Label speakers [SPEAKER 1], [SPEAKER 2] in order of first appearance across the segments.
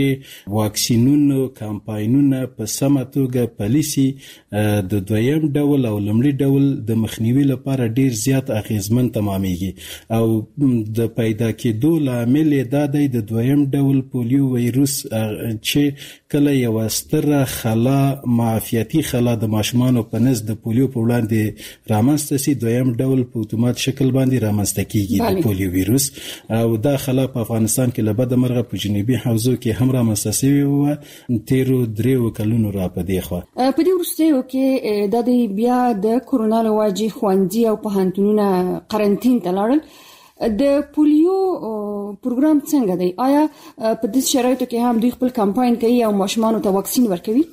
[SPEAKER 1] واکسینونو کمپاینونه په سمه توګه پالیسي د دویم ډول او لومړي ډول د مخنیوي لپاره ډیر زیات اغیزمن تمامېږي او د پیدا کېدو لامل دا دی د دویم ډول پولیو ویروس چې کله یو ستره خلا معافیتي خلا د ماشومانو په نس د پولیو په وړاندې رامنځته سي دویم ډول په اتومات شکل باندې رامنځته کیږي د پولیو ویروس او دا خلا په افغانستان کې له بده مرغه په جنوبي حوزو کې هم رامنځته شوی و تیرو 3 کلونو را پدې خو
[SPEAKER 2] په دې وروستیو کې د بیا د کورونا له وجې ښوونځي او پوهنتونونه قرنطین ته لاړل د پولیو پروګرام څنګه دی آیا په دې شرایطو کې هم دوی خپل کمپاین کوي او ماشومانو ته واکسین ورکوي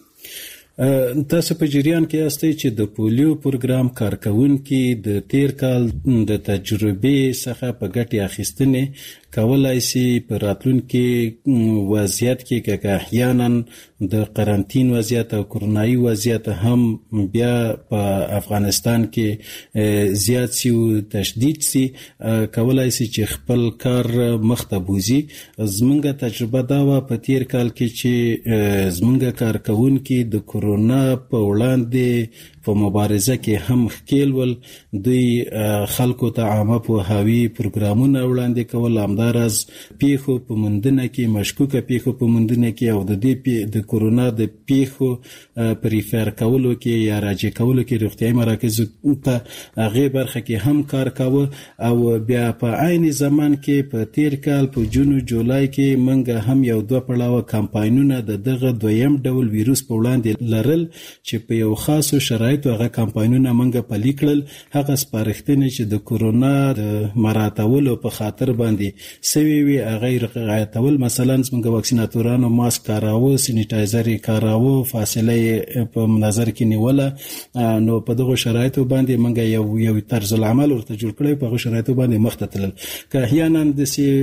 [SPEAKER 1] تاسو په جریان کې یاستئ چې د پولیو پروګرام کارکونکي د تیر کال د تجربې څخه په ګټې اخیستنې کولای شي په راتلونکي وضعیت کې که احیانا د قرنطین وضعیت او کرونایي وضعیت هم بیا په افغانستان کې زیات شي او تشدید شي کولای شي چې خپل کار مخته بوزي زمونږ تجربه دا و په تیر کال کې چې زمونږ کارکونکي د کورونا په وړاندې په مبارزه کې هم ښکیل ول دوی خلکو ته عامه پوهاوي پروګرامونه وړاندې کول همداراز پیښو په موندنه کې مشکوکه پیښو په موندنه کې او د دې د کورونا د پیښو پریفر کولو کې یا راجع کولو کې روغتیايي مراکزو ته هغه برخه کې هم کار کاوه او بیا په عین زمان کې په تیر کال په جون او جولای کې منګه هم یو دوه پړاوه کمپاینونه دغه دویم ډول ویروس په وړاندې لرل چې په یو خاصو شرایطو هغه کمپاینونه منګه پلي کړل هغه سپارښتنې چې د کورونا د مراتولو په خاطر باندې سوي وي هغه رعایتول مثلا څنګه واکسیناتورانو ماسک کاراوه سینیټایزر کاراوه فاصله په نظر کې نیوله نو په دغه شرایطو باندې منګه یو طرز العمل ورته جوړ کړی په هغه شرایطو باندې مخته تلل که احیانا د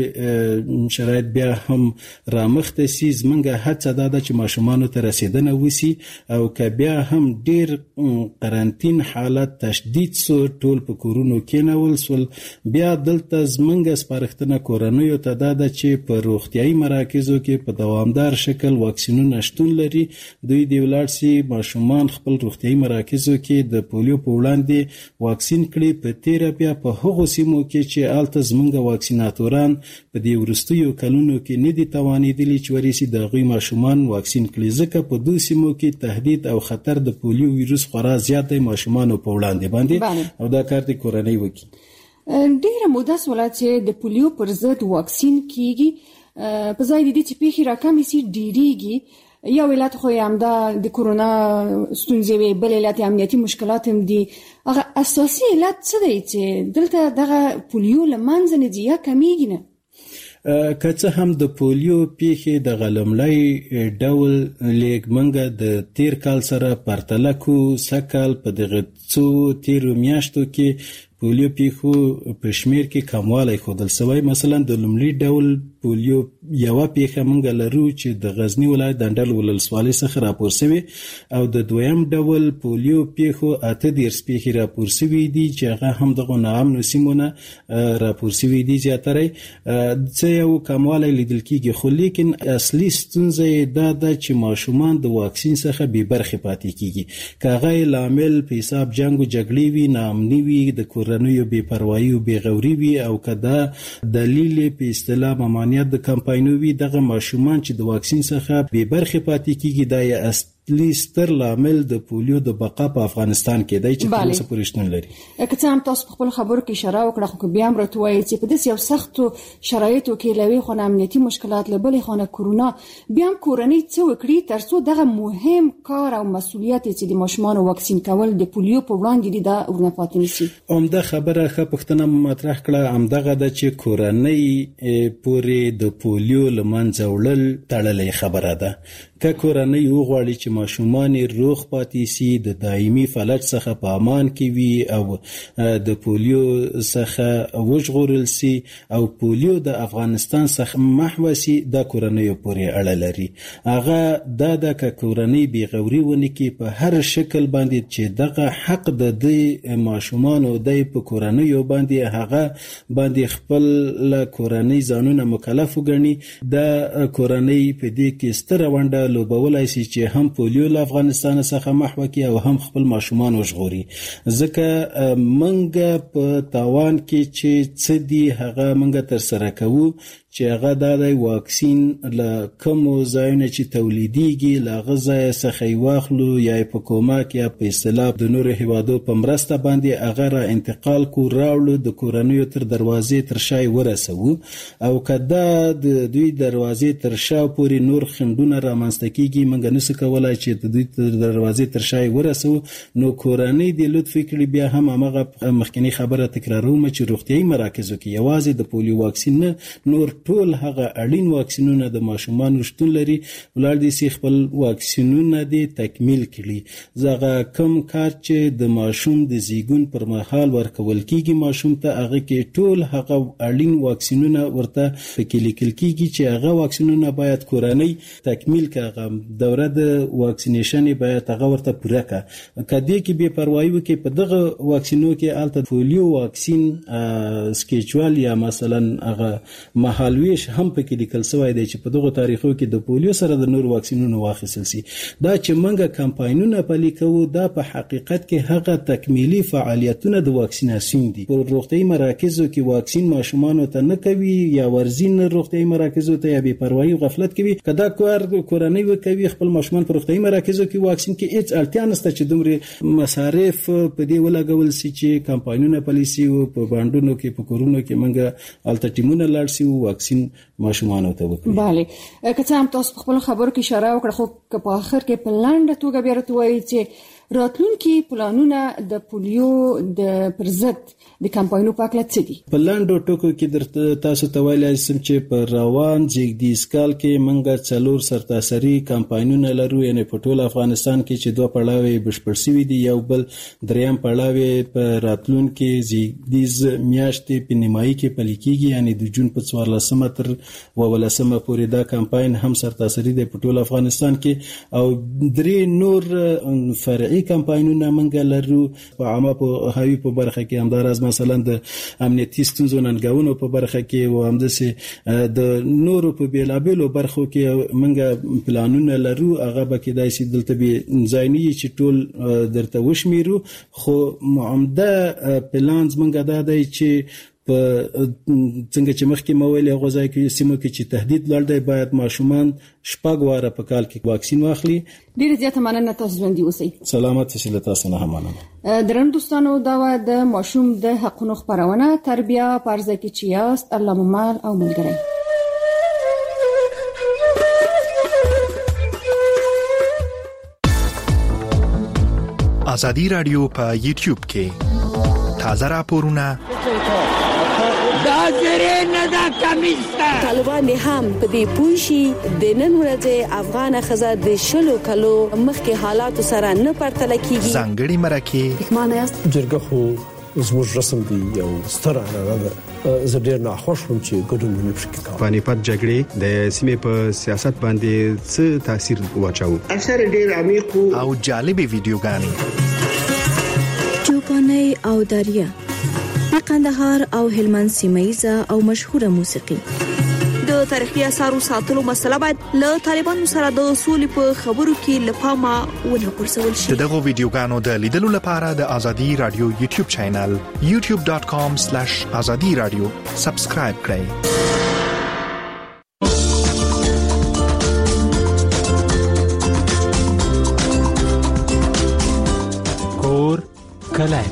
[SPEAKER 1] شرایط بیا هم رامخته سي زمونږه هڅه ده چې ماشومانو ته رسیدنه وسی او که بیا هم ډیر قرنطین حالت تشدید سو ټول په کورونو کې نول سول بیا دلته زمونږه سپارښتنه کورنیو ته ده چې په روغتیايي مراکزو کې په دوامدار شکل واکسینونه شتون لري دوی د ولادسي ماشومان خپل روغتیايي مراکزو کې د پولیو په وړاندې واکسین کړي په تیر بیا په هغو سیمو کې چې آلته زمونږه واکسیناتوران په دې ورستیو کلونو کې نه دي توانیدلی چې ورسي د غوي ماشومان واکسین کړي ځکه په دوه سیمو کې تهدید او خطر د پولیو ویروس خورا زیات دی ماشومانو په وړاندې باندې او دا کار د کورنۍ وکي
[SPEAKER 2] ډیره موده سوله چې د پولیو پر ضد واکسین کیږي په ځای د دې چې پیښې راکمې سي ډیریږي یو علت خو هم دا د کورونا ستونزې وي بل علت امنیتي مشکلات هم دي هغه اساسي علت څه دی چې دلته دغه پولیو لمنځه نه دی یا کمیږي نه
[SPEAKER 1] که څه هم د پولیو پیښې د غلملای ډول لیک منګه د تیر کال سره پرتله کو سکل په دغه څو تیرو میاشتو کې پولیو پیښو په شمیر کې کموالی ښودل شوی مثلا د لومړي ډول پولیو یو پیښه منګه لرو چې د غزنی ولایت د اندل ولسوالۍ څخه راپور شوی او د دویم ډول پولیو پیښو 18 پیښې راپور شوی دي چې هغه هم دغه ناامنو سیمونه راپور شوی دي زیاتره څه یو کموالی لیدل کیږي خو لیکن اصلي ستونزه دا ده چې ماشومان د واکسین څخه بې برخې پاتې کیږي کاغه لامل په حساب جنگ او جګړې وي ناامني وي د کورنیو بې پروايي او بې غوري وي او کدا دلیل په اصطلاح ممانعت د کمپاینو وي دغه ماشومان چې د واکسین څخه بې برخې پاتې کیږي دا یې ستر لامل د پولیو د بقا په افغانستان کې دی چې تاسو پرېښتون لري
[SPEAKER 2] که څه هم تاسو خپل خبرو کې اشاره وکړه خو بیا هم راته وایي چې په دې یو سختو شرایطو کې لوي خو امنیتي مشکلات لبلې خو نه کورونا بیا هم کورنۍ څه وکړي ترڅو دغه مهم کار او مسؤلیت چې د ماشومان واکسین کول د پولیو په وړاندې دي دا ورنپاتې نشي
[SPEAKER 1] همدا خبره ښه پوښتنه مطرح کړه همدغه د چې کورنۍ پورې د پولیو لمنځه وړل تړلې خبره ده که کورنۍ وغواړي چې ماشومان روغ پاتې سي، د دایمي فلج څخه په امان کې وي او د پولیو څخه وژغورل سي او پولیو د افغانستان څخه محو سي، دا کورنۍ پورې اړه لري. هغه د کورنۍ بیغوري ونه کې په هر شکل باندې چې دغه حق د دې ماشومان او د په کورنۍ باندې هغه باندې خپل کورنۍ ځانونه مکلف وګڼي، د کورنۍ په دې کې ستره ونډه لوبولای شي چې هم پولیو له افغانستان څخه محو کړي او هم خپل ماشومان وژغوري. ځکه منګه په تاوان کې چې څه دي هغه منګه تر سره کوو چې هغه د واکسین له کومو ځایونو چې تولیدیږي له هغه ځای څخه واخلو یا په کومک یا په اصطلاح د نورو هیوادو په مرسته باندې هغه را انتقال کو راوړو، د کورنیو تر دروازې تر شا ورسوو، او که دا د دوی دروازې تر شا پورې نور خنډونه رامنځته کیږي موږ نشو کولای چې د دوی تر دروازې تر شا ورسوو. نو کورنۍ د لطف کړي بیا هم هغه مخکنی خبره تکراروم چې روغتیايي مراکزو کې یوازې د پولیو واکسین نه، نور ټول هغه اړین واکسینونه د ماشومان شتون لري. ولر دي سي خپل واکسینونه دي تکمیل کړي. زغه کم کار چې د ماشوم د زیګون پر مهال ورکول کیږي ماشوم ته، هغه کې ټول هغه اړین واکسینونه ورته پکې لیکل کیږي چې هغه واکسینونه باید کورنۍ تکمیل کړي. دوره د واکسینیشن باید هغه ورته پوره کړي. کدی کې به پروايي وکړي په دغه واکسینو کې الته پولیو واکسین سکیجول یا مثلا هغه مهالویش هم پکې لیکل شوی دی چې په دغه تاریخو کې د پولیو سره د نور واکسینونو واخیستل سي. دا چې منګه کمپاینونه پلي کوو دا په حقیقت کې هغه تکمیلي فعالیتونه د واکسیناسیون دي. په روغتیايي مراکزو کې واکسین ماشومان ته نه کوي یا ورزین روغتیايي مراکزو ته یا بې پروايي او غفلت کوي. کدا کورنۍ وکوي خپل ماشومان په روغتیايي مراکزو کې واکسین کې هیڅ اړتیا نشته چې دومره مصارف په دې ولګول سي چې کمپاینونه پلي سي او په باندونو کې په کورونو کې منګه الټیمونه لاړ سي واکسین ماشومان ته وکړي.
[SPEAKER 2] bale که څه هم تاسو خپل خبرو کې اشاره وکړه، خو په اخر کې په لاندې توګه بیا راټوي چې راتلونکي پلانونه د پولیو د پرضد د کمپاینونو په اړه څه دي؟
[SPEAKER 1] په لاندو ټکو کې تاسو ته ویلای شم چې په روان زیږدیز کال کې منګه 4 سرتاسري کمپاینونه لرو، یعنی په ټول افغانستان کې چې 2 پړاوي بشپړ شوي دي، یو بل دریم پړاوي په راتلونکي زیږدیز میاشتې په نیمایي کې پلي کیږي، یعنی د جون په 14 تر 18 پورې دا کمپاین هم سرتاسري دی په ټول افغانستان کې. او 3 نور فرعي کمپاینونه منګه لرو په عامه په هاوی په برخه کې، همدارس مثلا د امنیتي ستونزو ننګونو په برخه کې او همداسې د نورو په بیلابیلو برخو کې منګه پلانونه لرو. هغه به کېدای شي دلته به ځایني چې ټول درته وشمیرو، خو عمده پلانز منګه دا دی چې په څنګه چې مخکې مویل هغه ځای کې سیمو کې چې تهدید لړ دی باید ماشومان 6 واره په کال کې واکسین واخلي.
[SPEAKER 2] ډیره زیاته مننه، تاسو ژوندي اوسئ.
[SPEAKER 1] سلامت اوسئ. تاسو نه مننه.
[SPEAKER 2] درنو دوستانو، دا و د ماشوم د حقونو خبرونه تربیه پرځه کې چې یاست الله ممال او ملګری.
[SPEAKER 3] ازادي رادیو په یوټیوب کې تازه راپورونه
[SPEAKER 4] طالبان هم په دې پوښي د نن ورځې افغان خزه د شلو کلو مخکې حالات سره نه پرتله کیږي.
[SPEAKER 3] ځانګړي مرکه
[SPEAKER 4] معنی است
[SPEAKER 5] جرګه خو زموږ رسم دی یو ستر عنعنه ده. زه ډیر ناخوښ وم چې ګډون ونه پکې کوم.
[SPEAKER 6] پانیپت جګړې د سیمې په سیاست باندې څه تاثیر واچاو؟
[SPEAKER 7] اثر ډیر عمیق
[SPEAKER 3] او جالبې ویډیوګانې
[SPEAKER 4] چوپانې او دریا قندهار او هلمند سیمایزه او مشهوره موسیقي. د تاریخي اثارو ساتلو مسله باید له طالبانو سره د اصول په خبرو کې لپاره ونه پرسول شي.
[SPEAKER 3] دغه ویډیوګانو د لیدلو لپاره د ازادي رادیو یوټیوب چینل youtube.com/azadi radio سبسکرایب کړئ.
[SPEAKER 8] کور کلای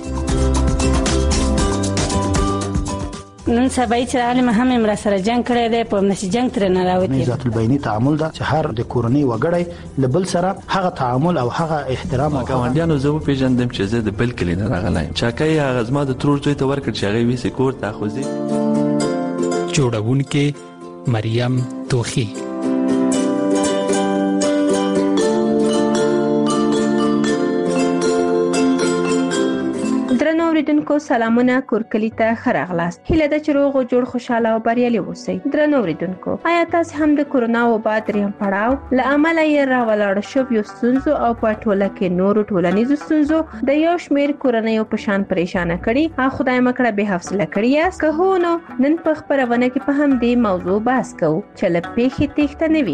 [SPEAKER 9] نن سبا چې عالم هم امر سره جنگ کړی دی، په نشي جنگ تر نه راوتی.
[SPEAKER 10] ذات البینی تعامل دا چې هر د کورنۍ وګړی لبل سره هغه تعامل او هغه احترام او
[SPEAKER 11] ګاونډیانو زه په پیژندم چې زه د بل کلی نه راغلی. چاکای هغه زما د ترور دوی ته ورکړ چې هغه وی سکور تاخذي.
[SPEAKER 8] جوړونکې مریم توخی.
[SPEAKER 7] درنو اوریدونکو سلامونه کورکلی ته خراغلاست. هیله ده چې روغ او جوړ خوشاله او بریالي اوسئ. درنو اوریدونکو آیا تاسو هم د کورونا وبا دریم پړاو له امله یې راولاړ شویو ستونزو او په ټوله کې نورو ټولنیزو ستونزو د یو شمېر کورنیو په شان پریشانه کړي او خدای مکړه به حوصله کړی یاست. که هو نو نن په خبرونه کې په هم دې موضوع بحث کوو چې له پیښې تېښته نه وي.